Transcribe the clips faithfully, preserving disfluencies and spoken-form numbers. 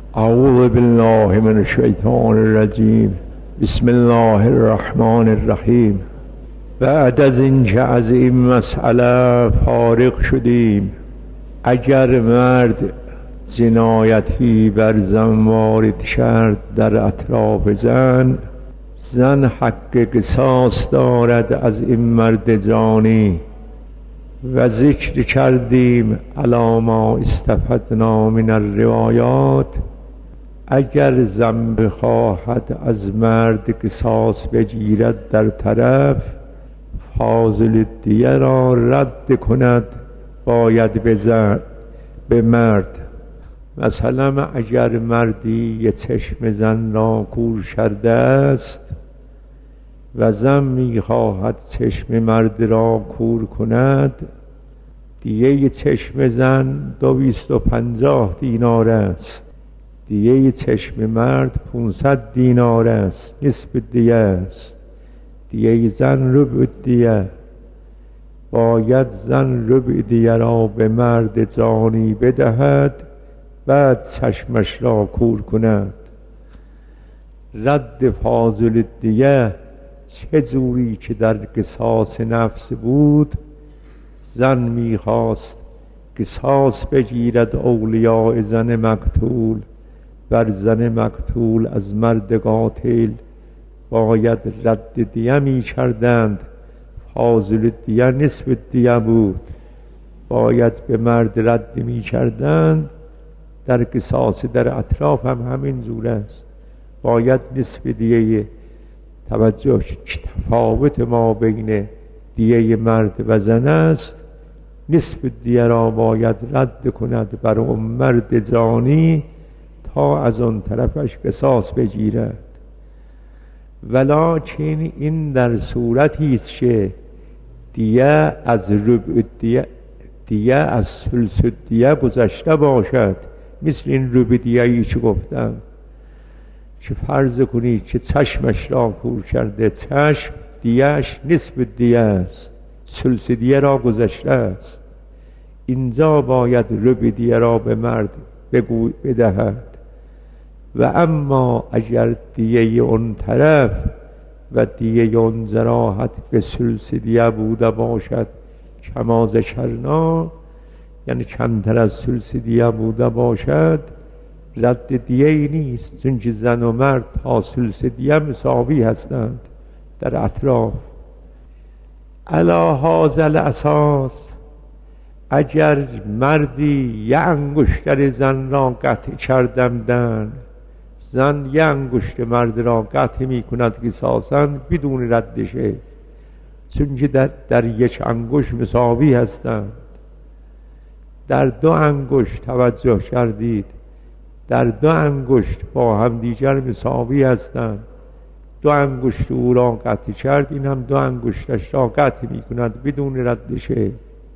اعوذ بالله من الشیطان الرجیم. بسم الله الرحمن الرحیم. بعد از اینکه از این مسئله فارغ شدیم، اگر مرد جنایتی بر زن وارد شد در اطراف زن، زن حق قصاص دارد از این مرد جانی. و ذکر کردیم علی ما استفدنا من الروایات، اگر زن بخواهد از مرد قصاص بگیرد در طرف، فاضل الدیه را رد کند باید بزن به مرد. مثلا اگر مردی یه چشم زن را کور کرده است و زن میخواهد چشم مرد را کور کند، دیه چشم زن دویست و پنجاه دینار است، دیه چشم مرد پونصد دینار است، نصف دیه است. دیه زن ربع دیه، باید زن ربع دیه را به مرد جانی بدهد، بعد چشمش را کور کند. رد فاضل دیه چه جوری که در قصاص نفس بود، زن میخواست قصاص بگیرد اولیاء زن مقتول بر زن مقتول از مرد قاتل، باید رد دیه می کردند. فاضل دیه نصف دیه بود، باید به مرد رد می کردند. در قصاص در اطراف هم همین جور است، باید نصف دیه. توجه تفاوت ما بین دیه مرد و زن است، نصف دیه را باید رد کند بر اون مرد جانی تا از اون طرفش قصاص بگیرد. ولکن این در صورتی است که دیه از ربع دیه دیه از ثلث دیه گذشته باشد، مثل این ربع دیه‌ای که گفتم، که فرض کنید که چشمش را کور کرده، چشم دیهش نصف دیه است، ثلث دیه را گذشته است. اینجا باید ربع دیه را به مرد بگو بدهد. و اما اگر دیه اون طرف و دیه اون جراحت به ثلث دیه بوده باشد، کما ذکرنا، یعنی کمتر از ثلث دیه بوده باشد، رد دیه ای نیست، چون که زن و مرد تا ثلث دیه مساوی هستند در اطراف. علی هذا الاساس، اگر مردی یه انگشتر زن را قطع کردند، زن یه انگشت مرد را قطع می کند قصاصاً بدون ردشه، چون که در, در یک انگشت مساوی هستند. در دو انگشت توجه کردید، در دو انگشت با هم دیگر مساوی هستند. دو انگشت او را قطع کرد، این هم دو انگشتش را قطع می کند بدون ردشه.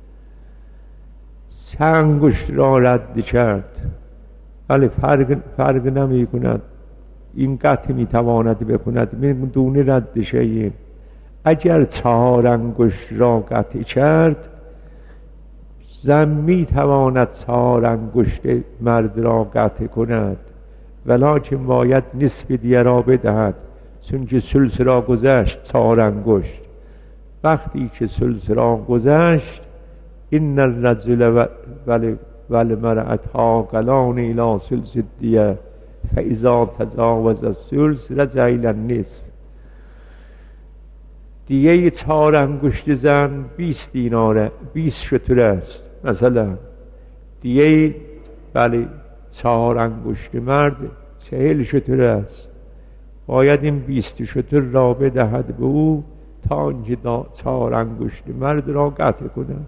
سه انگشت را رد کرد، ولی فرق, فرق نمی کند، این قطع می تواند بکند بدون ردشه. اگر چهار انگشت را قطع کرد، زن می تواند چهار انگشت مرد را قطع کند، ولکن باید نصف دیه را بدهد، چون که ثلث را گذشت چهار انگشت. وقتی که ثلث را گذشت، این الرجل والمرأة عاقلان الی ثلث الدیه فاذا تجاوز الثلث رجع الی النصف. دیه چهار انگشت زن بیست دیناره، بیست شتر است. مثلا دیه بله چهار انگشت مرد چهل شتر است، باید این بیست شتر را بدهد به او تا اینکه چهار انگشت مرد را قطع کند.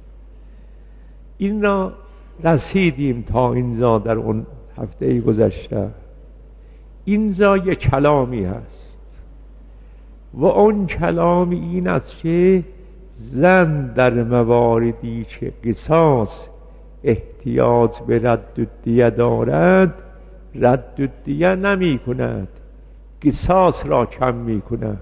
این را رسیدیم تا اینجا در اون هفته گذشته. اینجا یک کلامی هست و اون کلامی این است که زن در مواردی که قصاص احتیاج به رد دیه دارد، رد دیه نمی کند، قصاص را کم می کند.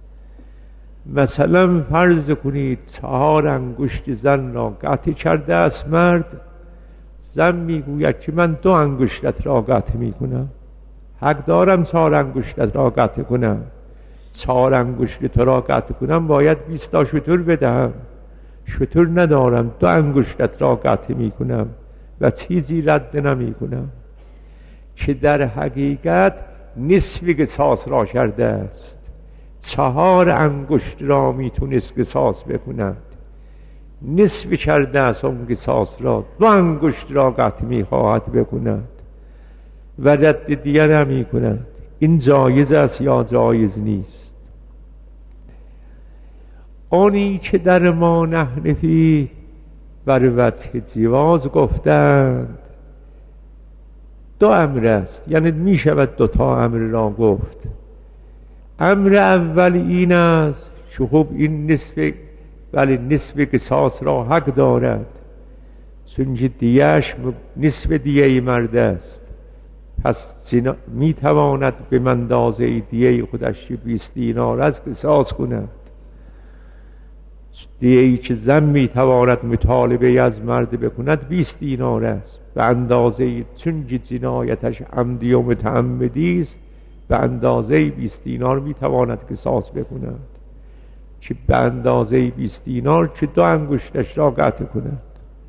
مثلا فرض کنید چهار انگشت زن را قطع کرده است مرد، زن میگوید که من دو انگشتت را قطع میکنم، حق دارم چهار انگشتت را قطع کنم، چهار انگشت تو را قطع کنم باید بیست تا شتر بدهم، شتر ندارم، دو انگشتت را قطع میکنم و چیزی رد نمیکنم. که در حقیقت نصف قصاص را کرده است، چهار انگشت را میتونست قصاص بکند، نصف کرده است اون قصاص را، دو انگشت را قطع میخواهد بکند و رد دیگه نمی کند. این جایز است یا جایز نیست؟ آنی که در ما نحنفی بر وجه جواز گفتند دو امر است، یعنی می شود دو تا امر را گفت. امر اول این است که خب این نصف ولی نصف قصاص را حق دارد، چون دیهش نصف دیه مرد است، پس می تواند به اندازه دیه خودش بیست دینار از قصاص کند. دیهی که زن می تواند مطالبه از مرد بکند بیست دینار است، به اندازه چون جنایتش عمدی و متعمدی است به اندازه بیست دینار می تواند قصاص بکند، که به اندازه بیست دینار که دو انگشتش را قطع کند.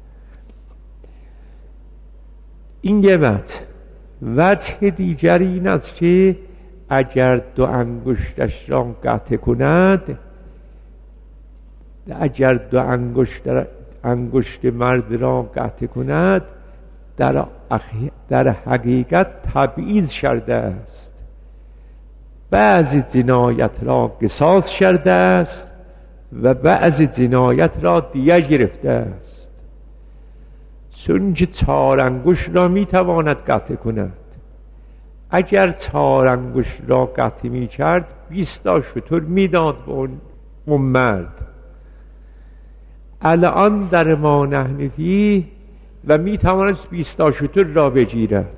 این یه وجه. وجه دیگر این است که اگر دو انگشتش را قطع کند، اگر دو انگشت انگشت مرد را قطع کند در, در حقیقت تبعیض کرده است، بعضی جنایت را قصاص کرده است و بعضی جنایت را دیه گرفته است. چون که چهار انگشت را میتواند قطع کند، اگر چهار انگشت را قطع می کرد بیست تا شتر میداد به اون, اون مرد. الان در ما نحنفی و میتواند بیست تا شتر را بگیرد،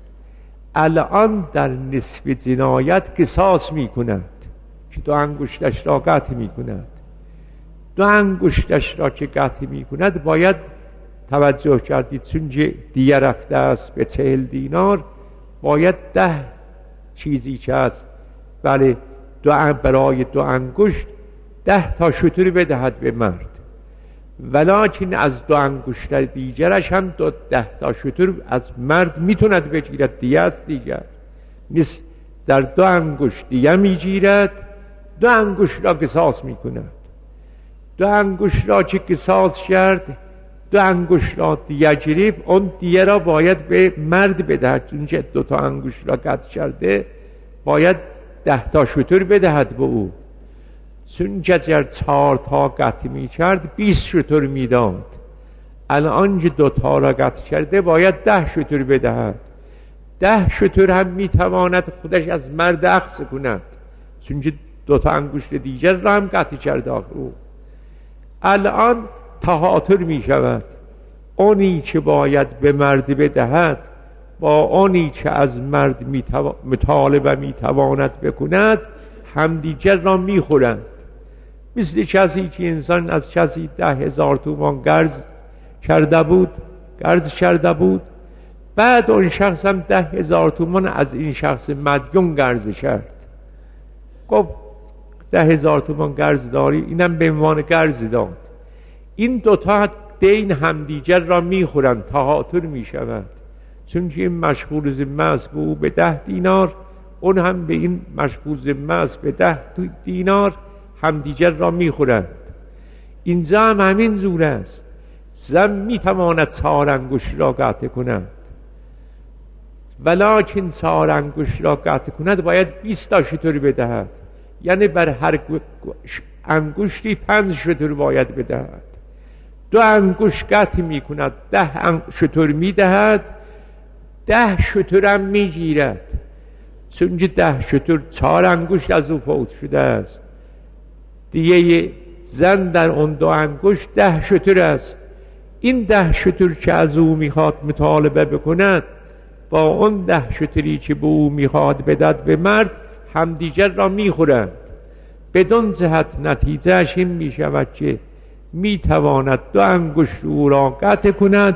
الان در نصف جنایت قصاص می کند که دو انگشتش را قطع می کند. دو انگشتش را که قطع می کند باید توجه کردید، چون دیگه رفته است به چهل دینار، باید ده چیزی که هست بله دو برای دو انگشت ده تا شتر بدهد به مرد، ولیکن از دو انگشت دیگرش هم دو ده تا شتر از مرد میتوند بگیرد، دیگه است دیگر نیست. در دو انگشت دیگه میگیرد، دو انگشت را قصاص میکند. دو انگشت را که قصاص کرد، دو انگشت را دیگه گرفت، اون دیگه را باید به مرد بدهد، چون که دو تا انگشت را قطع کرده باید ده تا شتر بدهد به او. چون که اگر چهار تا قطع می کرد بیست شتر می داد، الان که دو تا را قطع کرده باید ده شتر بدهد. ده شتر هم می تواند خودش از مرد اخذ کند، چون که دو تا انگشت دیگر را هم قطع کرده او. الان تهاتر می شود، اونی که باید به مرد بدهد با اونی که از مرد می تو... مطالبه می تواند بکند همدیگر را می خورند. مثل کسی که انسان از کسی ده هزار تومان قرض کرده بود قرض کرده بود بعد اون شخص هم ده هزار تومان از این شخص مدیون قرض کرد. گفت ده هزار تومان قرض داری، اینم به عنوان قرض داد. این دوتا دین همدیگر را میخورند، تهاتر میشود، چون که این مشغول ذمه است به او به ده دینار، اون هم به این مشغول ذمه است به ده دینار، همدیگر را میخورند. اینجا هم همین زور است. زن میتواند چهار انگشت را قطع کند، ولیکن چهار انگشت را قطع کند باید بیست تا شتر بدهد، یعنی بر هر انگشتی پنج شتر باید بدهد. دو انگشت قطع می کند، ده شتر می دهد، ده شتر هم می گیرد، چون که ده شتر چهار انگشت از او فوت شده است، دیگه زن در اون دو انگشت ده شتر است. این ده شتر که از او میخواد مطالبه بکند با اون ده شتری که به او میخواد بدهد به مرد همدیگر را میخورند. بدون جهت نتیجهش این میشود که میتواند دو انگشت او را قطع کند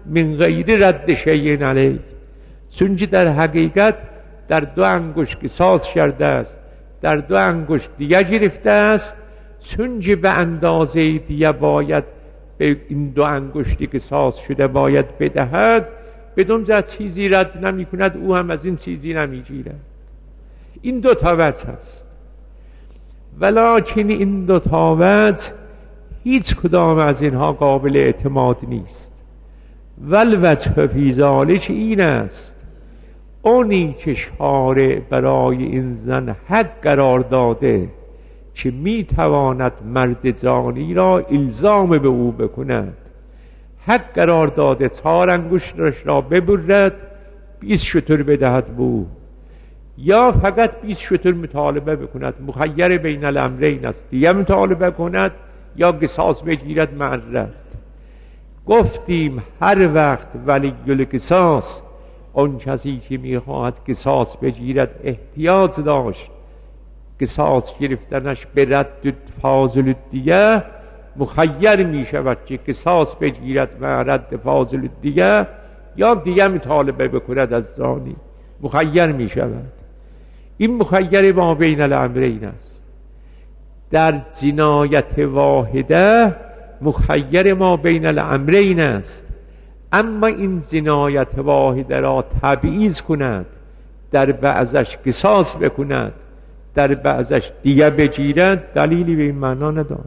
من غیر رد شیء علیه، چون که در حقیقت در دو انگشت قصاص کرده است، در دو انگشت دیه گرفته است، چون که به اندازه دیه باید به این دو انگشتی قصاص شده باید بدهد، بدون جهت چیزی رد نمی کند، او هم از این چیزی نمی گیرد. این دو تا وجه است، ولکن این دو تا وجه هیچ کدام از اینها قابل اعتماد نیست. والوجه فی ذلک این است، اونی که شارع برای این زن حق قرار داده که می تواند مرد زانی را الزام به او بکند، حق قرار داده چهار انگشتش را ببرد، بیست شتر بدهد به او، یا فقط بیست شتر مطالبه بکند، مخیر بین الامرین است، دیگه مطالبه کند یا قصاص بگیرد معرد. گفتیم هر وقت ولی القصاص، اون کسی که میخواهد قصاص بگیرد احتیاج داشت قصاص گرفتنش به رد فاضل الدیه، مخیر می شود که قصاص بگیرد و رد فاضل الدیه یا دیگه مطالبه بکند از زانی، مخیر می شود. این مخیر ما بین الامرین است. در جنایت واحده مخیر ما بین الامرین است، اما این جنایت واحده را تبعیض کند، در بعضش قصاص بکند، در بعضش دیگه بگیرد، دلیلی به این معنا نداره.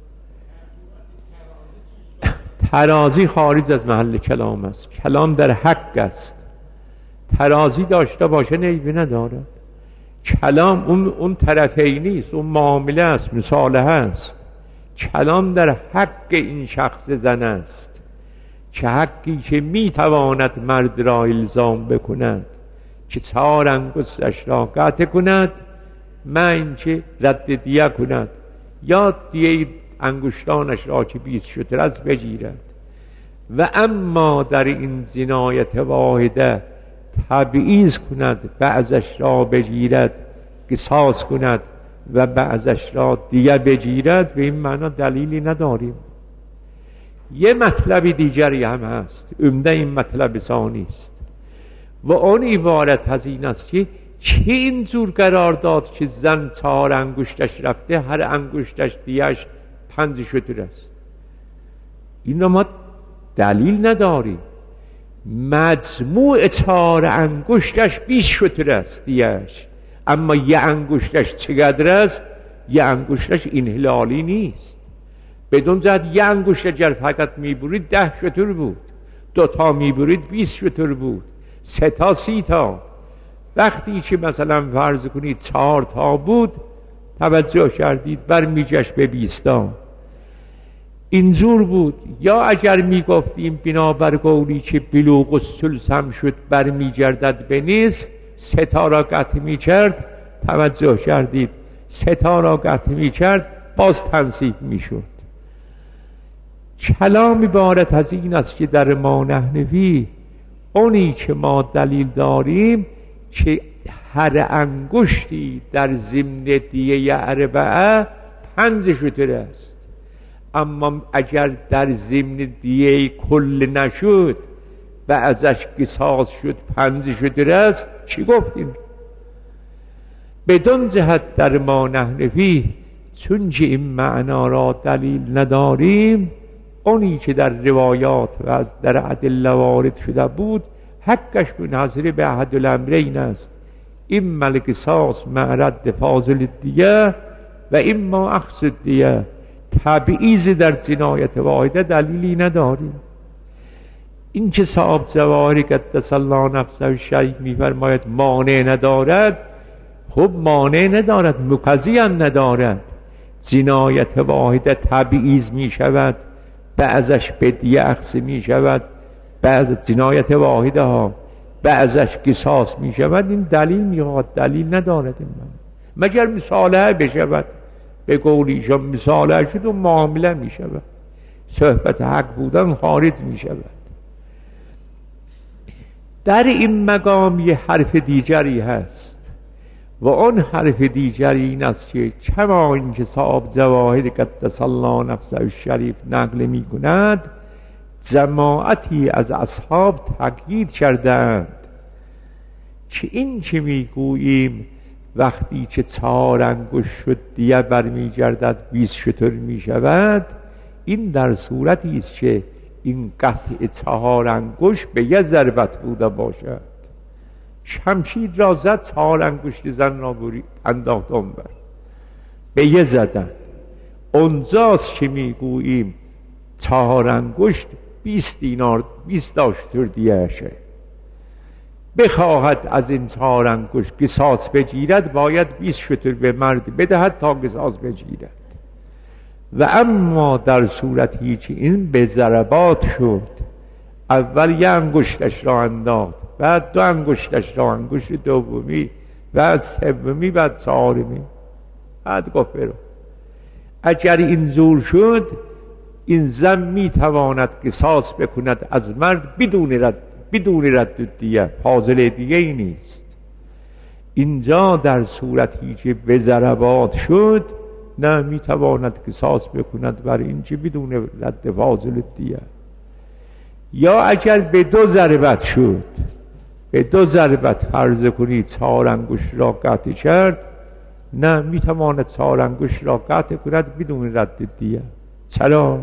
ترازی خارج از محل کلام است، کلام در حق است. ترازی داشته باشه نیبی ندارد. کلام اون, اون طرفی نیست، اون معامله است، مصالحه است. کلام در حق این شخص زن است، که حقی که میتواند مرد را الزام بکند که چهار انگشتش را قطع کند، من که رد دیه کند، یا دیه انگشتانش را که بیست شتر از بگیرد. و اما در این جنایت واحده تبعیض کند، بعضش را بگیرد قصاص کند و بعضش را دیگه بگیرد، به این معنا دلیلی نداریم. یه مطلب دیگری هم هست، عمده این مطلب ثانی است، و اون عبارت از این است که چه اینجور قرار داد که زن چهار انگشتش رفته، هر انگشتش دیش پنج شتر است. این را ما دلیل نداریم. مجموع چهار انگشتش بیست شتر است دیش، اما یه انگشتش چقدر است؟ یه انگشتش انحلالی نیست. بدون جهت یه انگشت اگر فقط میبرید ده شتر بود، دو تا میبرید بیست شتر بود، سه تا سی تا. وقتی که مثلا فرض کنید چهار تا بود، توجه کردید برمیگشت به بیست تا. اینجور بود. یا اگر میگفتیم بنابر قولی که بلوغ الثلث هم شد برمیگردد به نصف، سه تا را قطع میکرد، توجه کردید سه تا را قطع میکرد، باز تنصیف میشد. کلام عبارت از این است که در ما نحنفی اونی که ما دلیل داریم که هر انگشتی در ضمن دیه اربعه پنج شتر است، اما اگر در ضمن دیه کل نشد و ازش قصاص شد پنج شتر است، چی گفتیم؟ بدون جهت در ما نحنفی چون که این معنا را دلیل نداریم، اونی که در روایات و از در ادله وارد شده بود حقش منحصر به احد الامرین است، اما القصاص مع رد فاضل الدیه و اما اخذ الدیه. تبعیض در جنایت واحده دلیلی نداریم. این که صاحب جواهر قدس الله نفسه شیخ میفرماید مانع ندارد، خب مانع ندارد، مقتضی هم ندارد. جنایت واحده تبعیض می شود، بعضش بدیه اخذ می شود، بعض جنایت واحده ها بعضش قصاص می شود. این دلیل میخواد، دلیل ندارد این من. مگر مصالحه بشود، به قول ایشان مصالحه شد و معامله می شود، صحبت حق بودن خارج می شود. در این مقام یه حرف دیگری هست و اون حرف دیگری این است که کما این که صاحب جواهر قدس الله نفسه الشریف نقل می کند، جماعتی از اصحاب تقیید کردند که این که میگوییم وقتی که چهار انگشت شد دیه برمی گردد بیست شتر می شود، این در صورتی است که این قطع چهار انگشت به یه ضربت بوده باشد. شمشیر را زد، چهار انگشت زن را انداخت اونور، به یه زدن. اونجاست که میگوییم چهار انگشت بیست دینار بیست داشتر دیهشه. بخواهد از این چهار انگشت قصاص بگیرد، باید بیست شتر به مرد بدهد تا قصاص بگیرد. و اما در صورتی که این به ضربات شد، اول یه انگشتش را انداخت، بعد دو انگشتش را، انگشت دومی، بعد سومی، بعد چهارمی، بعد گفت برو. اگر این زور شد، این زن میتواند قصاص بکند از مرد بدون رد بدون رد دیه، فاضل دیگه ای نیست. اینجا در صورتی که به ضربات شد، نه میتواند قصاص بکند بر این که بدون رد فاضل دیه. یا اگر به دو ضربت شد، به دو ضربت فرض کنید چهار انگشت را قطع کرد، نه میتواند چهار انگشت را قطع کند بدون رد دیه. چرا؟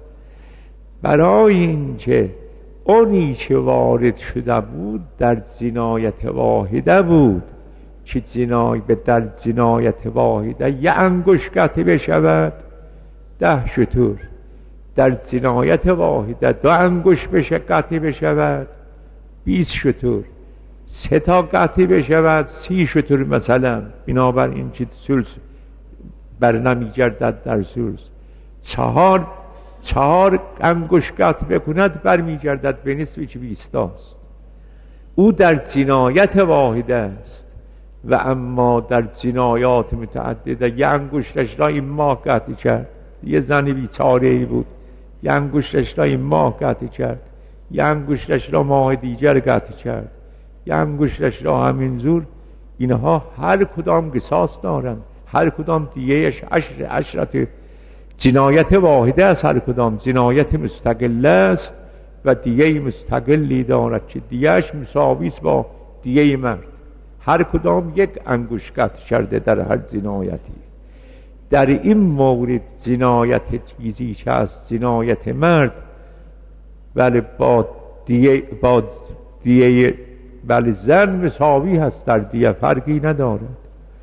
برای اینکه اونی که وارد شده بود در جنایت واحده بود که جنای به در جنایت واحده یه انگشت قطع بشود ده شتر، در جنایت واحده دو انگشت بشه قطع بشود بیست شتر، سه تا قطع بشود سی شتر مثلا، بنابراین که ثلث بر نمی گردد در ثلث. چهار چهار انگشت قطع بکند برمی گردد به نصف که بیست است. او در جنایت واحده است. و اما در جنایات متعدده یه انگشتش را این ماه قطع کرد، یه زن بیچاره ای بود، یه انگشتش را این ماه قطع کرد، یه انگشتش را ماه دیگر قطع کرد، یه انگشتش را همینجور. اینها هر کدام قصاص دارند، هر کدام دیهش عشر عشرت. جنایت واحده است، هر کدام جنایت مستقل است و دیه مستقلی دارد که دیهش مساوی است با دیه مرد. هر کدام یک انگشت قطع کرده در هر جنایتی. در این مورد جنایت چیزی که از جنایت مرد ولی با دیه با دیه ولی زن مساوی هست، در دیه فرقی ندارد.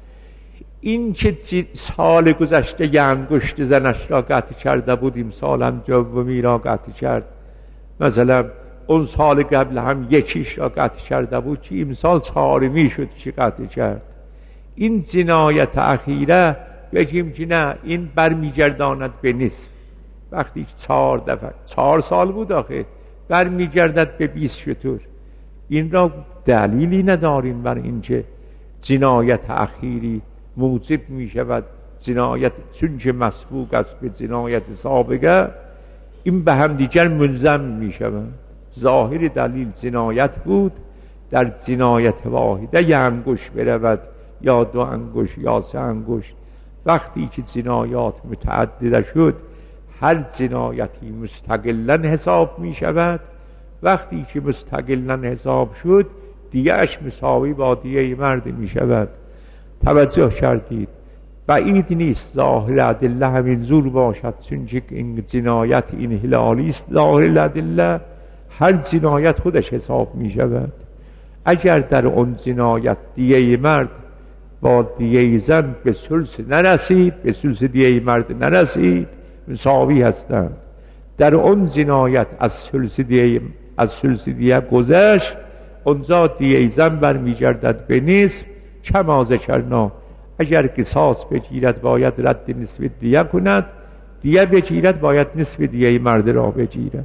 این که سال گذشته یه انگشت زنش را قطع کرده بودیم، سال هم جومی را قطع کرد، مثلا اون سال قبل هم یکیش را قطع کرده بود، که این سال چهارمی شد که قطع کرد. این جنایت اخیره بگیم که نه، این برمیگرداند به نصف. وقتی چهار دفعه چهار سال بود آخه، برمیگردد به بیست شتر. این را دلیلی نداریم بر اینکه جنایت اخیری موجب می شود جنایت، چون که مسبوق است به جنایت سابقه، این به هم دیگر ملزم می شود. ظاهر دلیل جنایت بود، در جنایت واحده یه انگشت برود یا دو انگشت یا سه انگشت. وقتی که جنایات متعدده شد، هر جنایتی مستقلا حساب می شود. وقتی که مستقلا حساب شد، دیهش مساوی با دیه مرد می شود. توجه کردید؟ بعید نیست ظاهر ادله همین زور باشد، چون که این جنایت این هلالی است. ظاهر ادله هر جنایت خودش حساب می شود. اگر در اون جنایت دیه مرد با دیه زن به ثلث نرسید، به ثلث دیه مرد نرسید، مساوی هستند. در اون جنایت از ثلث دیه از ثلث دیه گذشت، اونجا دیه زن برمیگردد به نصف. کما ذکرنا، اگر قصاص بگیرد باید رد نصف دیه کند، دیه بگیرد باید نصف دیه مرد را بگیرد.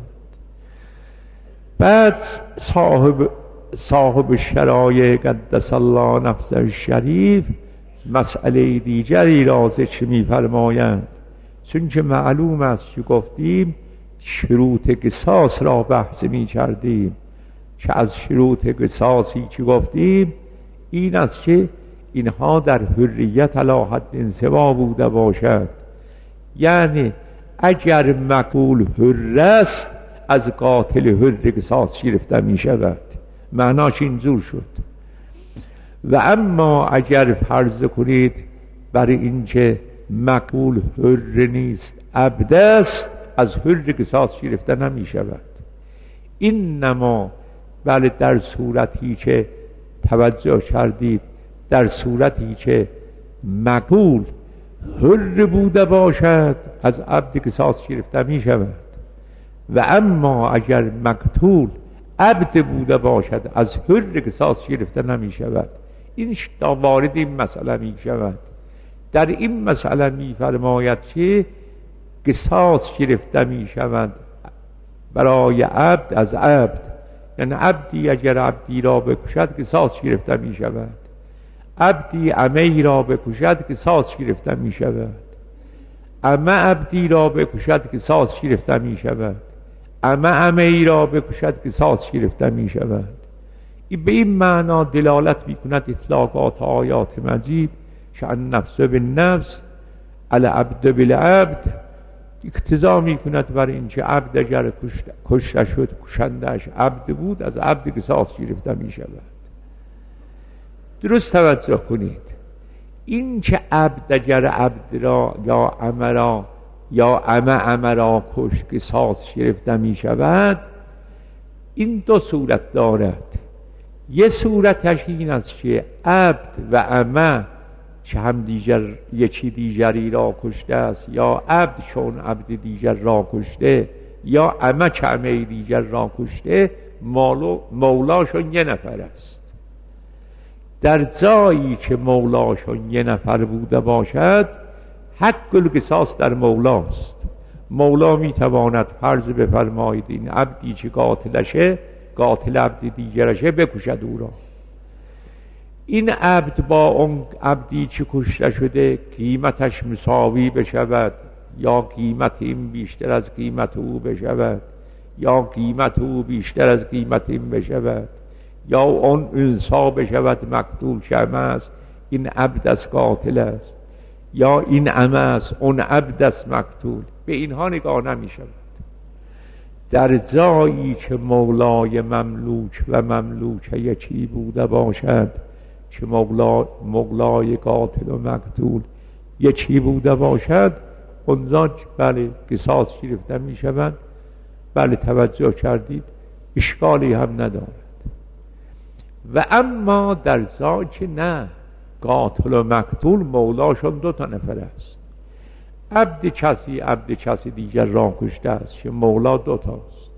بعد صاحب صاحب شرایع قدس الله نفسه الشریف مسئله دیگری را ذکر می‌فرمایند. چون که معلوم است که گفتیم شروط قصاص را بحث می‌کردیم، که از شروط قصاصی که گفتیم این است که اینها در حریت علی حد سوا بوده باشد. یعنی اگر مقول حر است، از قاتل حر قصاص گرفته می شود. معناش اینجور شد. و اما اگر فرض کنید برای اینکه مقبول حر نیست عبد است، از حر قصاص گرفته نمی شود. این نما بله در صورتی که توجه کردید، در صورتی که مقبول حر بوده باشد از عبد قصاص گرفته می شود. و اما اگر مقتول عبد بوده باشد از حر قصاص گرفته نمی شود. این تا وارد این مسئله می شود. در این مسئله می فرماید که قصاص گرفته می شود برای عبد از عبد، یعنی عبدی اگر عبدی را بکشد قصاص گرفته می شود، عبدی عمه را بکشد قصاص گرفته می شود، عمه عبدی را بکشد قصاص گرفته می شود، عمه عمه را بکشد قصاص گرفته می شود. این به این معنا دلالت می کند اطلاقات آیات مجید شأن نفس بالنفس العبد بالعبد، اقتضا می کند بر اینکه عبد اگر کشته شد کشندش عبد بود از عبد قصاص گرفته می شود. درست توجه کنید. این که عبد اگر عبد را یا عمه را یا عمه عمه را کش قصاص گرفته می شود، این دو صورت دارد. یه صورتش این است که عبد و عمه که هم دیگر یکی دیگری را کشته است، یا عبد چون عبد دیگر را کشته، یا عمه که عمه دیگر را کشته، مولاشون یه نفر است. در جایی که مولاشون یه نفر بوده باشد حق القصاص در مولاست. مولا میتواند فرض بفرمایید این عبدی که قاتلشه قاتل عبد دیگرشه بکشد او را. این عبد با اون عبدی که کشته شده قیمتش مساوی بشود، یا قیمت این بیشتر از قیمت او بشود، یا قیمت او بیشتر از قیمت این بشود، یا اون انسا بشود مقتول شمه است این عبد از قاتل است، یا این عمه است اون عبد است مقتول. به اینها نگاه نمی شود. در جایی که مولای مملوک و مملوک یکی بوده باشد، که مولا مولای قاتل و مقتول یکی بوده باشد، اونجا بله قصاص گرفته می شود. بله توجه کردید، اشکالی هم ندارد. و اما در جایی که نه، قاتل و مقتول مولاشون دو تا نفر است، عبد کسی عبد کسی دیگر را کشته است که مولا دو تاست.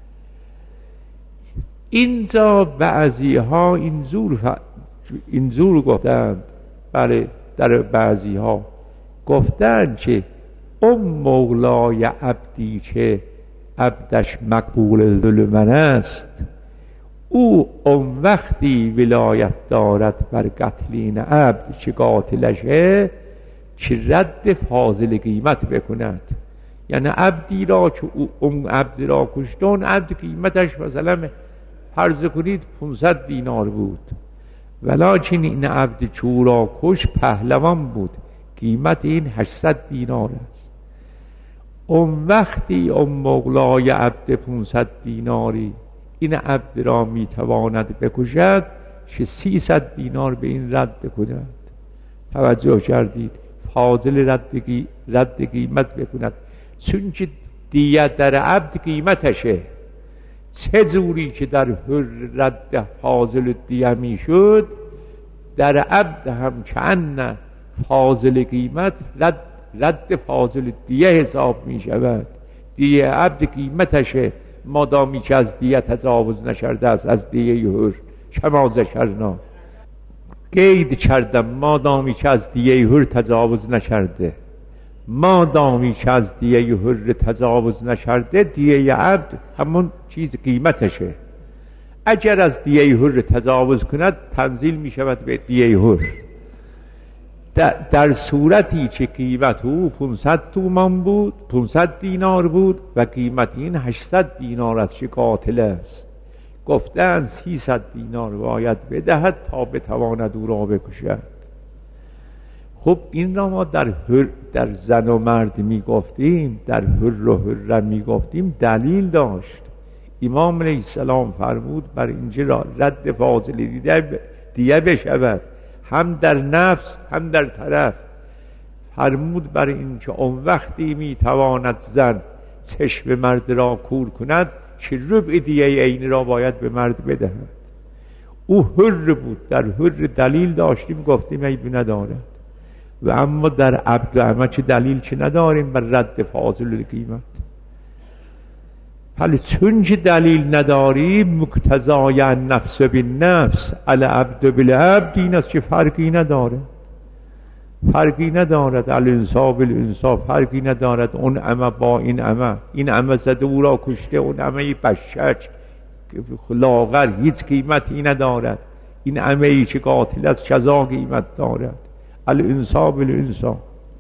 اینجا بعضی ها اینجور ف... اینجور گفتند، بله در بعضی ها گفتند که اون مولای عبدی که عبدش مقبول ظلمن است، او اون وقتی ولایت دارد بر قتل این عبد که قاتلشه که رد فاضل قیمت بکند. یعنی عبدی را که اون عبد را کشت، اون عبد قیمتش مثلا فرض کنید پانصد دینار بود، ولیکن این عبد چو را کش پهلوان بود، قیمت این هشتصد دینار است. اون وقتی اون مولای عبد پانصد دیناری این عبد را میتواند بکشد که سیصد دینار به این رد کند. توجه کردید؟ فاضل رد, رد قیمت بکند، چون که دیت در عبد قیمتشه. چه جوری که در هر رد فاضل دیه می شد، در عبد هم چند فاضل قیمت رد, رد فاضل دیه حساب می شود. دیه عبد قیمتشه مادامی که از دیه تجاوز نشرده است، از دیه هر کما ذکرنا قید کردم، مادامی که از دیه هر تجاوز نشرده، مادامی که از دیه هر تجاوز نشرده دیه عبد همون چیز قیمتشه. اگر از دیه هر تجاوز کند تنزیل می شود به دیه هر. در, در صورتی که قیمت او پانصد تومان بود، پانصد دینار بود و قیمت این هشتصد دینار است که قاتل است، گفتند سیصد دینار باید بدهد تا بتواند او را بکشد. خب این را ما در هر در زن و مرد می گفتیم، در هر و هر می گفتیم، دلیل داشت. امام علیه السلام فرمود بر اینجا را رد فاضل دیده دیه بشود، هم در نفس هم در طرف. فرمود بر اینکه اون وقتی می تواند زن چشم مرد را کور کند که ربع دیه این را باید به مرد بدهد. او حر بود، در حر دلیل داشتیم گفتیم عیبی ندارد، و اما در عبد و امه چه دلیل چه نداریم بر رد فاضل قیمت. ولی چون که دلیل نداریم مقتضای نفس بالنفس العبد بالعبد، این است که فرقی نداره، فرقی ندارد. الانصاف بالانصاف فرقی ندارد. اون امه با این امه، این امه زده او را کشته، اون امه بشک لاغر هیچ قیمتی ندارد. این امه ای که قاتل است جزا قیمت دارد. الانصاف بالانصاف.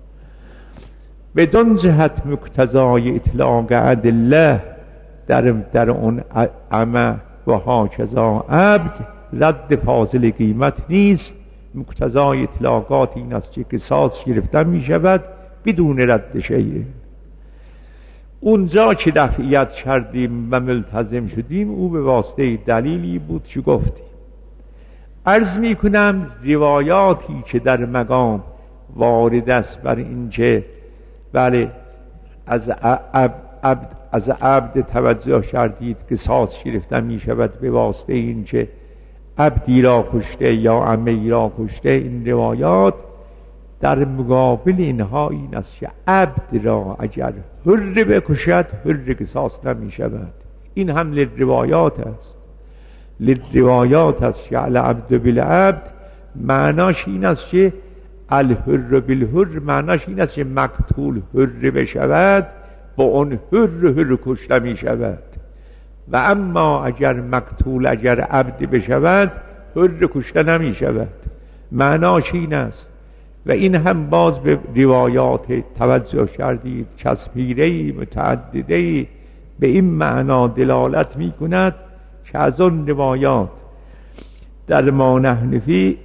بدون جهت مقتضای اطلاق ادله در در اون امه و هاکذا عبد رد فاضل قیمت نیست. مقتضای اطلاقات این است که قصاص گرفتن می شود بدون رد شیء. اونجا که دفعیت کردیم و ملتزم شدیم او به واسطه دلیلی بود که گفتیم. عرض می کنم روایاتی که در مقام وارد است بر اینکه بله از عبد, عبد از عبد توجه کردید قصاص گرفتن می شود به واسطه اینکه عبدی را کشته یا عمه‌ای را کشته، این روایات در مقابل اینها این است که عبد را اگر حر بکشد حر قصاص نمی شود. این هم للروایات است، للروایات است که العبد بالعبد معناش این است که الحر بالحر معناش این است که مقتول حر بشود با اون حر حر کشته می شود. و اما اگر مقتول اگر عبد بشود حر کشته نمی شود. معناش این است. و این هم باز به روایات توجه کردید چسبیره‌ای متعدده‌ای به این معنا دلالت می کند که از آن روایات در ما نحن فیه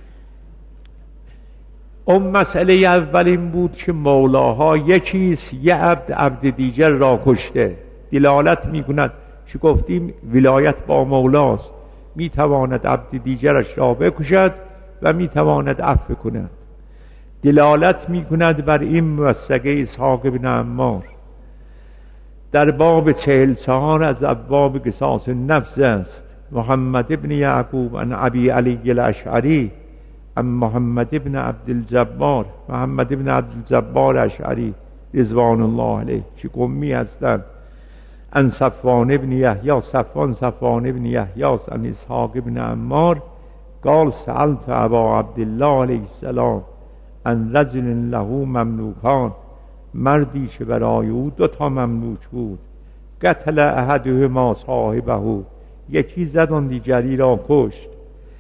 اون مسئله اول این بود که مولاها یکیست، یه عبد عبد دیگر را کشته. دلالت می کند که گفتیم ولایت با مولاست، می تواند عبد دیگرش را بکشد و می تواند عفو کند. دلالت می کند بر این موثقه اسحاق بن عمار در باب چهل چهار از ابواب قصاص النفس است. محمد ابن یعقوب عن ابی علی الاشعری عن محمد ابن عبدالجبار، محمد ابن عبدالجبار اشعری رضوان الله علیه که قمی هستند، عن صفوان ابن یحیی، صفوان صفوان ابن یحیی عن اسحاق ابن عمار قال سألت ابا عبدالله علیه السلام عن رجل له مملوکان، مردی که برای او دو تا مملوک بود. قتل احدهما صاحبه، یکی زد آن دیگری را کشت.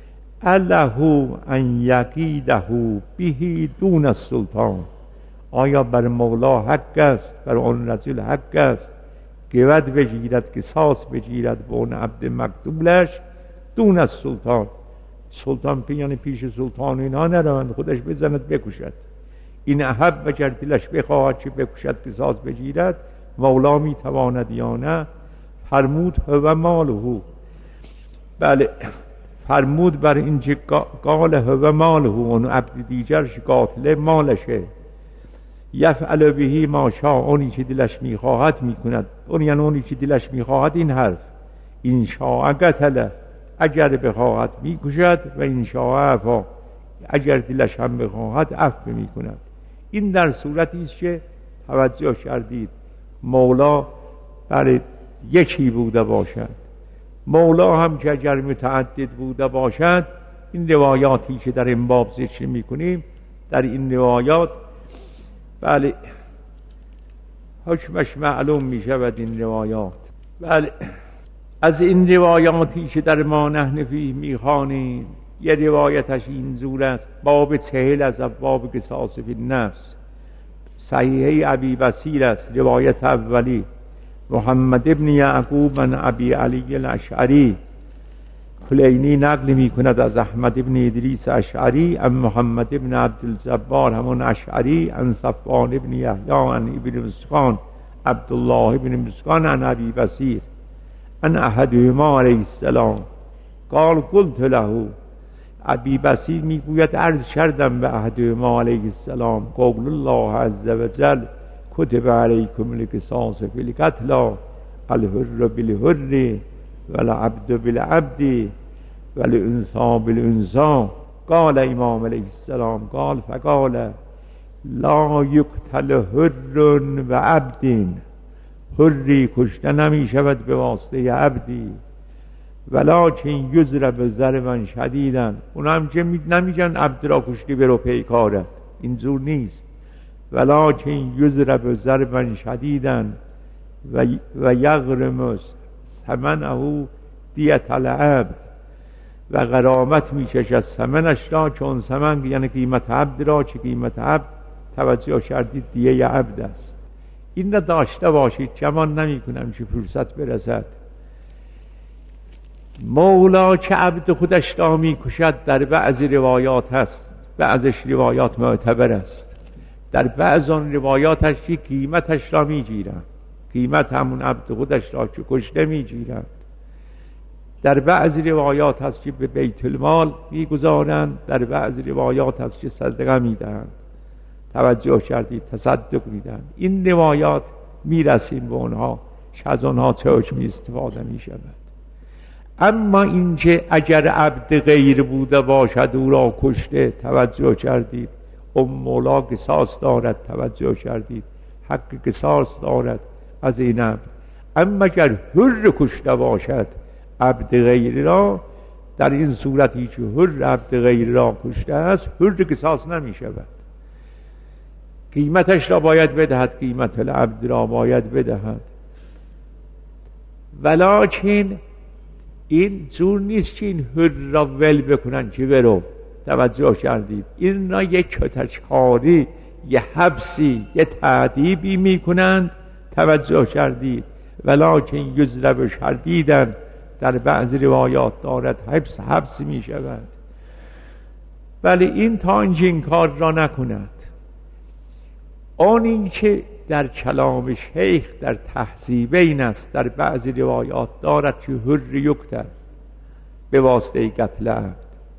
اله ان یقیده به دون السلطان، آیا بر مولا حق است، بر آن رجل حق است قود بگیرد قصاص بگیرد به اون عبد مقتولش دون از سلطان؟ سلطان پی یعنی پیش سلطان اینا نروند، خودش بزند بکشد. این احب اگر دلش بخواهد که بکشد قصاص بگیرد مولا می تواند یا نه؟ فرمود هو ماله، بله فرمود بر اینجا قال هو ماله، اون عبد دیگرش قاتل مالشه. یفعل بهی ما شاء، اونی که دلش میخواهد میکند. اون یعنی اونی که دلش میخواهد این حرف این شاء قتل، اگر بخواهد میکشد، و این شاء عفا، اگر دلش هم بخواهد عفو میکند. این در صورتی است که توجه کردید مولا برای یکی بوده باشد. مولا هم که اگر متعدد بوده باشد، این روایاتی که در این باب ذکر میکنیم در این روایات بله حکمش معلوم می شود. این روایات بله از این روایاتی که در ما نحن فیه می خوانیم، یه روایتش این زور است، باب چهل از ابواب قصاص فی النفس، صحیحه ابی بصیر است، روایت اولی محمد ابن یعقوب عن ابی علی الاشعری کلینی نقل می کند از احمد ابن ادریس اشعری عن محمد ابن عبدالجبار همون اشعری عن صفوان ابن یحیی عن ابن مسکان عبدالله ابن مسکان عن ابی بصیر عن احدهما علیه السلام قال قلت له ابی بصیر میگوید عرض کردم به احدهما علیه السلام قول الله عز وجل کتب علیکم القصاص فی القتلی الحر بالحر والعبد بالعبد والانثى بالانثى قال امام علیه السلام قال فقال لا یقتل حر و عبد حری کشته نمی شود به واسطه عبدی ولکن یضرب ضربا شدیدا اونا هم که نمیگن عبد را کشتی برو پیکارت، اینجور نیست. ولکن یضرب ضربا شدیدا و و یغرم ثمنه دیت العبد و غرامت میکشد از ثمنش را، چون ثمن یعنی قیمت عبد را، چه قیمت عبد توجه کردید دیه عبد است. این را داشته باشید، جمان نمی کنم چه فرصت برسد. مولا که عبد خودش را می کشد در بعضی روایات هست، بعضش روایات معتبر است، در بعض آن روایاتش که قیمتش را می گیرند، قیمت همون عبد خودش را که کشته می گیرند. در بعضی روایات هست که به بیت المال می گذارند، در بعضی روایات هست که صدقه می دهند. توجه کردید، تصدق می دهند. این روایات می رسیم به اونها که از اونها چه حکمی استفاده می شود. اما اینکه اگر عبد غیر بوده باشد او را کشته، توجه کردید، ام مولا قصاص دارد، توجه کردید، حق قصاص دارد از این عبد. اما اگر حر کشته باشد عبد غیر را، در این صورتی که حر عبد غیر را کشته است، حر قصاص نمی شود، قیمتش را باید بدهد، قیمت العبد را باید بدهد. ولکن این جور نیست که این حر را ول بکنن که برو، توجه کردید، این را یک کتشکاری، یه حبسی، یه تعذیبی میکنند، توجه کردید. ولکن یضرب شدیداً در بعض روایات دارد حبس حبس می شود. ولی این تا این کار را نکند. آنی که در کلام شیخ در تهذیبین است، در بعض روایات دارد که حر یقتل به واسطه قتل عبد.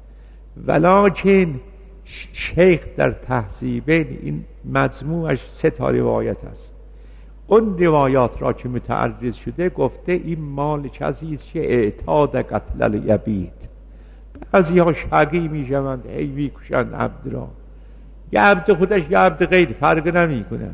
ولکن شیخ در تهذیبین این مجموعش سه تا روایت است. اون روایات را که متعرض شده گفته این مال کسی است که اعتاد قتل الیبید. بعضی ها شقی می شوند، ای می کشند عبد را، یا عبد خودش یا عبد غیر فرق نمی کند.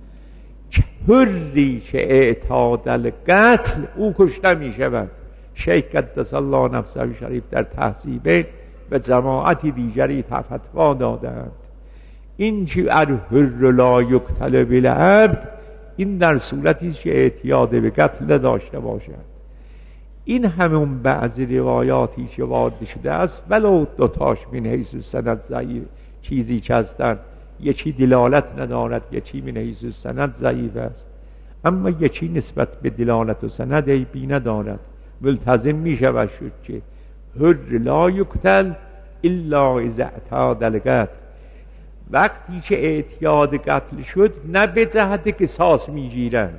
حری که اعتاد القتل او کشته می شود. شیخ قدس الله نفسه شریف در تهذیبین و جماعتی دیگری فتوا دادند این که الحر لا یقتل بالعبد، این در صورتی است که اعتیاد به قتل داشته باشد. این همون بعضی روایاتی که وارد شده است، ولو دوتاش من حیث سند ضعیف چیزی که هستند، یکی دلالت ندارد، یکی من حیث سند ضعیف است، اما یکی نسبت به دلالت و سند عیبی ندارد. ملتزم می شود شد که حر لا یقتل الا اذا اعتاد القتل، وقتی که اعتیاد قتل شد نه به جهت قصاص می گیرند.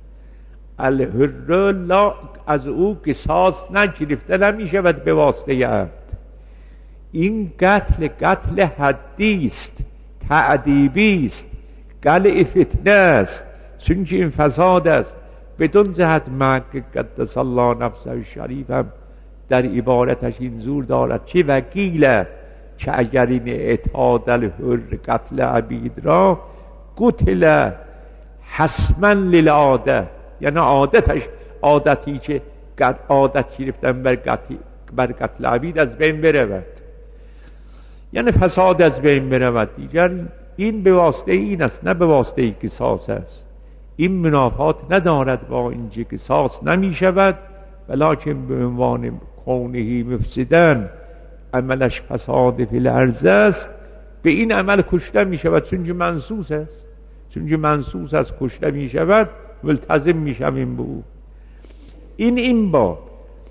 الحر لا، از او قصاص نگرفته نمی شود به واسطه عبد. این قتل قتل حدی است، تعذیبی است، قلع فتنه است، چون این فساد است. بدون جهت محقق قدس الله نفسه شریف هم در عبارتش این زور دارد چه وکیله که اگر این اعتاد الحر قتل عبید را قتل حسما للعاده، یعنی عادتش، عادتی که عادت گرفتن بر قتل, بر قتل عبید از بین برود، یعنی فساد از بین برود. دیگر این به واسطه این است، نه به واسطه قصاص است. این منافات ندارد با اینکه قصاص نمی شود، ولکن به عنوان کونه مفسدن، عملش فساد فی الارض است، به این عمل کشته می شود، چون منسوس است، چون منسوس است کشته می شود، ملتزم می شویم به او. این این باب.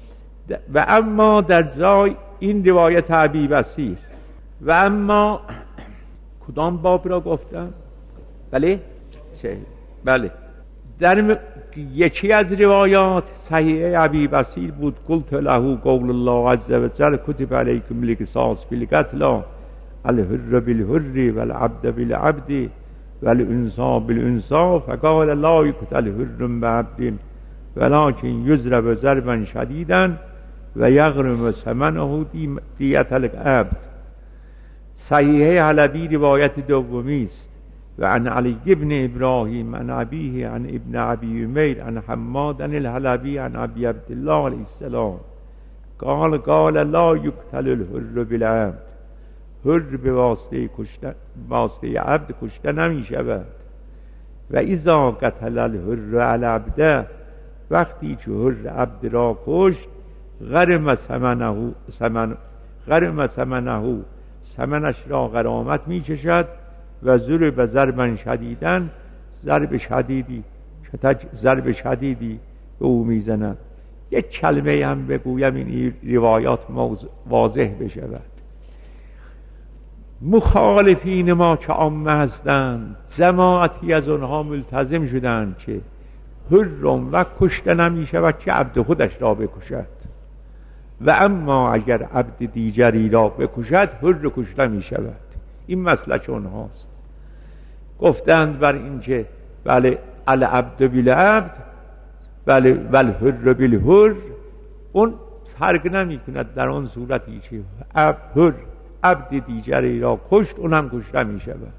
و اما در جای این روایت ابی بصیر و اما کدام باب را گفتم؟ بله چه؟ بله در یکی از روایات صحیح ابی بصیر بود قلت له قول الله عز وجل کتب علیکم القصاص فی القتلی الحر بالحر والعبد بالعبد والانثى بالانثى فقال لا یقتل حر بعبد ولكن یضرب ضربا شدیدا و یغرم ثمنه دیت العبد. صحیح حلبی روایت دومی است. و عن علی ابن ابراهیم عن ابیه عن ابن ابی امیر عن حماد عن الحلبی عن ابی عبدالله علیه السلام قال قال لا یقتل الحر بالعبد، حر به واسطه کشتن واسطه عبد کشته نمی شود. و اذا قتل الحر العبد، وقتی که حر عبد را کشت غرم ثمنه ثمن غرم ثمنه ثمنش را غرامت می چشد و ضرب ضربا شدیدا، ضرب شدیدی ضرب شدیدی به او میزند. یک کلمه هم بگویم این روایات واضح بشود. مخالفین ما که عامه هستند جماعتی از آنها ملتزم شدند که حرم و کشته نمی شود که عبد خودش را بکشد، و اما اگر عبد دیگری را بکشد حر کشته می شود. این مسلک اونهاست. گفتند بر این که بله العبد بالعبد بله والحر بالحر، اون فرق نمی کند در آن صورتی که حر عبد دیگری را کشت اونم کشته می شود.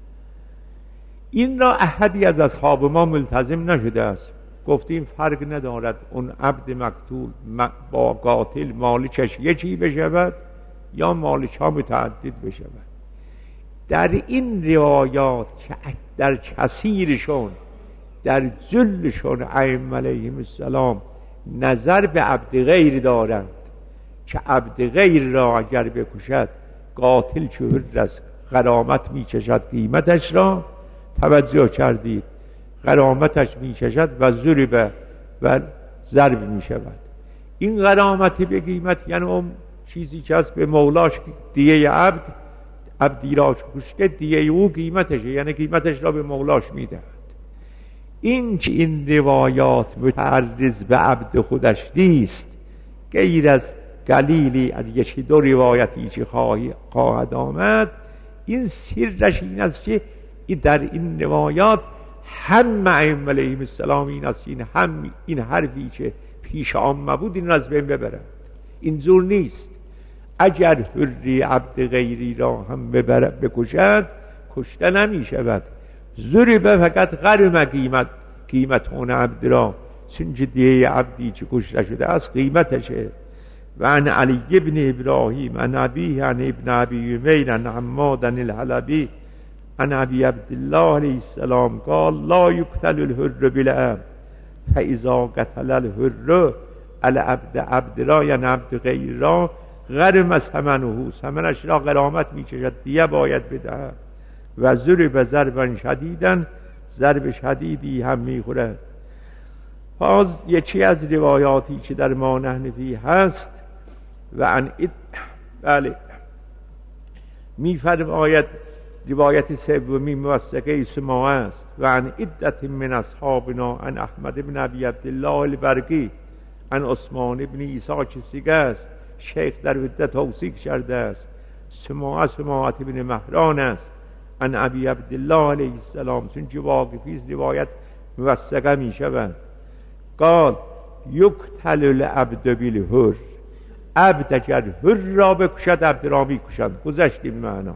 این را احدی از اصحاب ما ملتزم نشده است. گفتیم فرق ندارد اون عبد مقتول با قاتل مالکش یکی بشود یا مالکها متعدد بشود. در این روایات که در کثیرشون در جلشون ائمه علیهم السلام نظر به عبد غیر دارند که عبد غیر را اگر بکشد قاتل چه حر از غرامت می کشد قیمتش را، توجه کردید، غرامتش می کشد و ضرب و ضرب می شود. این غرامتی به قیمت یعنی اون چیزی که از به مولاش دیه عبد عبدی را کشته دیه او قیمتشه، یعنی قیمتش را به مولاش می دهد. این که این روایات متعرض به عبد خودش نیست، غیر از قلیلی از یکی دو روایتی که خواهد آمد، این سرش این است که در این روایات هم ائمه علیهم السلام این است این هم این حرفی که پیش عامه بود این را از بین ببرند. این زور نیست. اگر حری عبد غیری را هم بکشد کشته نمی شود، زوری به فقط غرم قیمت قیمت اون عبد را، چون دیه عبدی که کشته شده از قیمتشه. و عن علی ابن ابراهیم عن ابیه عن ابن ابی امیر عن حماد عن الحلبی عن ابی عبدالله علیه السلام قال لا یقتل الحر بالعبد فاذا قتل الحر العبد عبد را یعنی عبد غیر را غرم ثمنه ثمنش را غرامت می کشد، دیه باید بدهد. و ضرب ضربا شدیدا، ضرب شدیدی هم می خورد. باز یکی از روایاتی که در ما نحنفی هست و عن اد... بله می فرماید روایت سومی موثقه سماع است. و عن عدت من اصحابنا عن احمد بن ابی عبدالله البرقی عن عثمان بن عیسی که سیگه است، شیخ در عدت توثیق کرده است. سماع سماعت بن مهران است عن ابی عبدالله علیه السلام، چون که واقفی است روایت موثقه می شود. قال یقتل العبد بالحر، عبد اگر حر را بکشد عبد را می کشند، گذشت این معنا.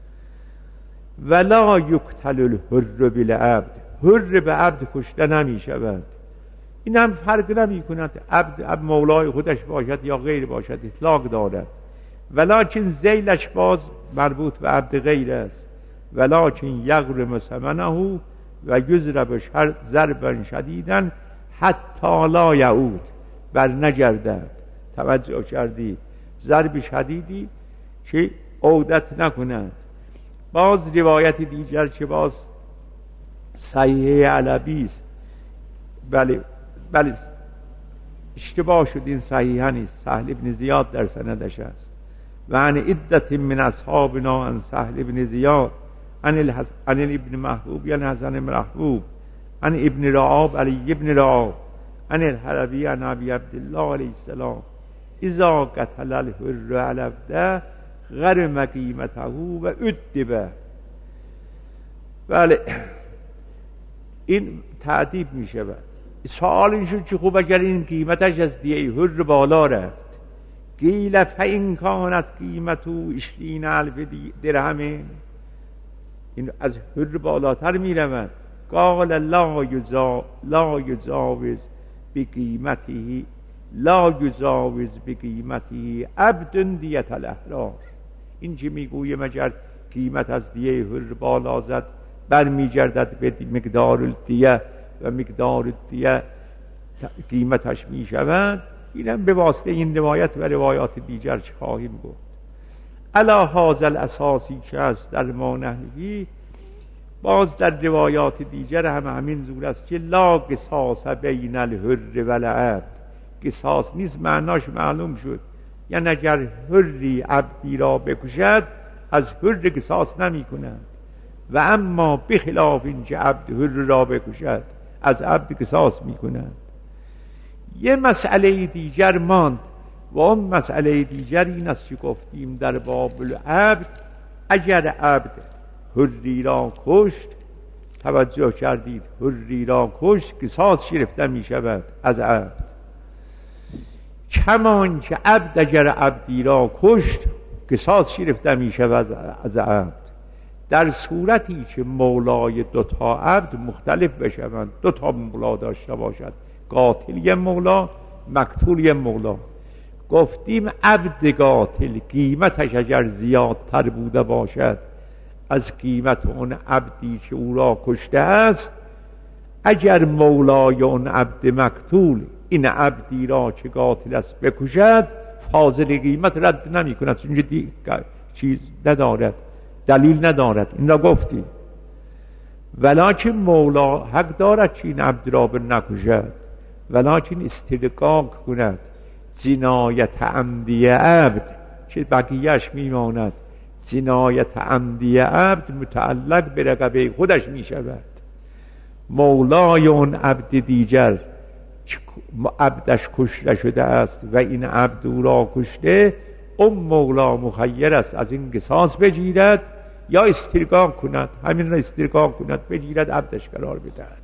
ولا یقتل الحر بالعبد، حر به عبد کشته نمی شود. این هم فرق نمی کند عبد, عبد مولای خودش باشد یا غیر باشد، اطلاق دارد. ولکن ذیلش باز مربوط به عبد غیر است. ولکن یغرم ثمنه و یضرب ضربا شدیدا حتی لا یعود، بر نگردد. توجه کردی؟ ضرب شدیدی که عودت نکند. باز روایت دیگر که باز صحیح علبی است، بله بله اشتباه شد، این صحیحا نیست. سهل ابن زیاد در سندش است. و عن عدت من اصحابنا عن سهل ابن زیاد عن, الحس... عن ابن محبوب یعنی حسن محبوب عن ابن رعاب علی ابن رعاب عن الحلبی عن ابی عبدالله علیه السلام اذا قتل الحر علبده غرم قیمته و ادبه. بله این تعدیب می شود. سوال این شد چه خوب اگر این قیمتش از دیه حر بالا رفت. قیل فإن کانت قیمتو عشرین الف درهم، این از حر بالاتر می رود. قال لا یزا لا یزاوز بقیمته لا یزاوز بقیمته عبد دیت الاحرار. این چه میگویه مگر قیمت از دیه حر بالا زد برمیگردد به مقدار الدیه و مقدار الدیه قیمتش می شود. اینم به واسطه این روایت و روایات دیگر چه خواهیم گفت. علی هذا الاساسی که است در ما نحوی، باز در روایات دیگر هم همین زور است که لا قصاص بین الحر و العبد. قصاص نیست، معناش معلوم شد، یعنی اگر حری عبدی را بکشد از حر قصاص نمی کند، و اما بخلاف این که عبد حر را بکشد از عبد قصاص می کند. یه مسئله دیگر ماند و اون مسئله دیگر این است که گفتیم در باب العبد، اگر عبد حری را کشت، توجه کردید، حری را کشت قصاص گرفته می شود از عبد، کمان که عبد اگر عبدی را کشت قصاص گرفته می شود از عبد، در صورتی که مولای دوتا عبد مختلف بشوند، دوتا مولا داشته باشد، قاتل یه مولا، مقتول یه مولا. گفتیم عبد قاتل قیمتش اگر زیادتر بوده باشد از قیمت اون عبدی که او را کشته است، اگر مولای اون عبد مقتول این عبدی را که قاتل است بکشد، فاضل قیمت رد نمی کند، چون چیز ندارد، دلیل ندارد. این را گفتیم. ولکن مولا حق دارد که این عبد را نکشد، ولکن استدقاق کند جنایت عمدی عبد که بقیهش میماند. جنایت عمدی عبد متعلق به رقبه خودش می شود. مولای اون عبد دیگر عبدش کشته شده است و این عبد او را کشته، اون مولا مخیر است از این قصاص بگیرد یا استرقاق کند، همین را استرقاق کند، بگیرد عبدش قرار بدهد.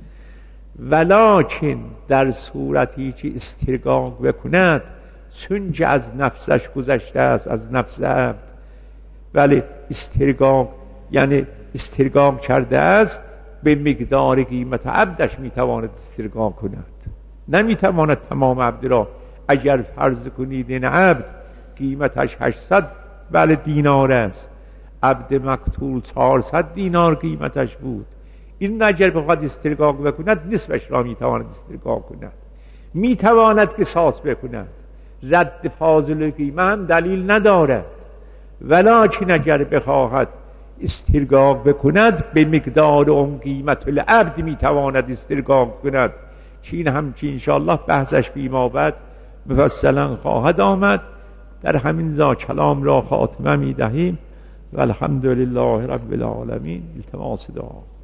ولکن در صورتی که استرقاق بکند، چون که از نفسش گذشته است، از نفس عبد، ولی استرقاق یعنی استرقاق کرده است، به مقدار قیمت عبدش میتواند استرقاق کند، نمیتواند تمام عبد را. اگر فرض کنید این عبد قیمتش هشتصد بله دینار است، عبد مقتول چهارصد دینار قیمتش بود، این اگر بخواد استرقاق بکند نصفش را میتواند استرقاق کند، میتواند قصاص بکند، رد فاضل قیمت دلیل ندارد. ولکن اگر بخواهد استرقاق بکند، به مقدار اون قیمت العبد میتواند استرقاق کند، که این همچین انشاءالله بحثش بیما بعد مفصلا خواهد آمد. در همین زا کلام را خاتمه میدهیم و الحمدلله رب العالمین. التماس دعا.